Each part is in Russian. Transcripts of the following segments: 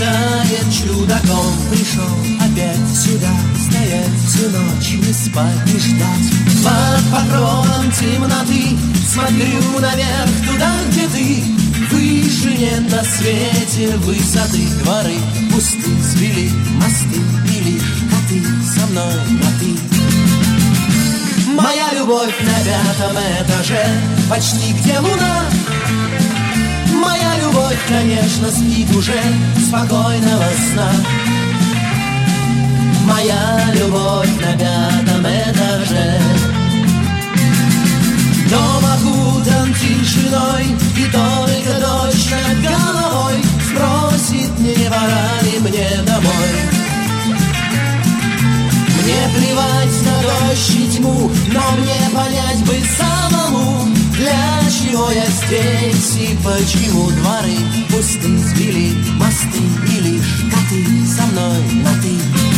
летает чудаком. Пришел опять сюда, стоять всю ночь, не спать, не ждать. Под покровом темноты смотрю наверх, туда, где ты. Выше нет на свете высоты. Дворы пусты, свели мосты, и лишь коты со мной на ты. Моя любовь на 5-м этаже, почти где луна. Моя любовь, конечно, спит уже, спокойного сна. Моя любовь на 5-м этаже. Дом окутан тишиной, и только дождь над головой спросит, не пора ли мне домой. Мне плевать на дождь и тьму, но мне понять бы самому, для чего я здесь и почему. Дворы пусты, сбили мосты, и лишь коты со мной на ты.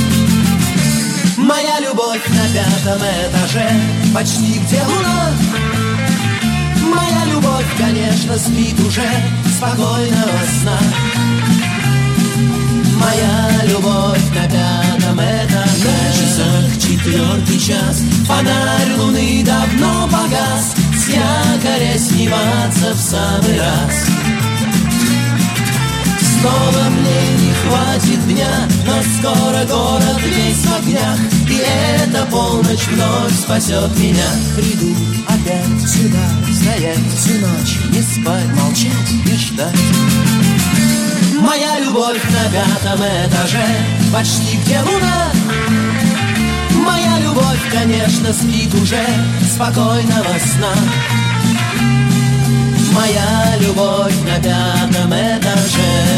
Моя любовь на 5-м этаже, почти где луна. Моя любовь, конечно, спит уже, спокойного сна. Моя любовь на 5-м этаже. На часах 4-й час, фонарь луны давно погас, с якоря сниматься в самый раз. Снова мне не хватит дня, но скоро город весь в огнях, и эта полночь вновь спасет меня. Приду опять сюда, стоять всю ночь, не спать, молчать и ждать. Моя любовь на 5-м этаже, почти где луна. Моя любовь, конечно, спит уже, спокойного сна. Моя любовь на 5-м этаже.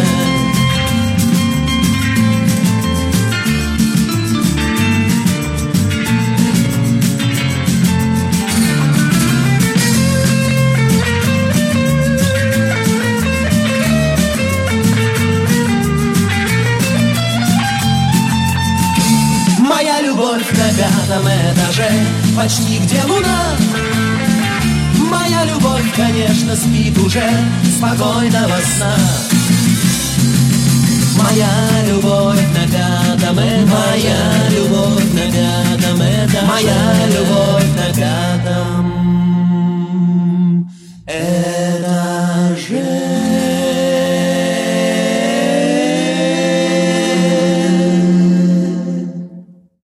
Моя любовь на 5-м этаже, почти где луна. Моя любовь, конечно, спит уже, спокойного сна. Моя любовь на 5-м этаже. Моя любовь на 5-м этаже. Моя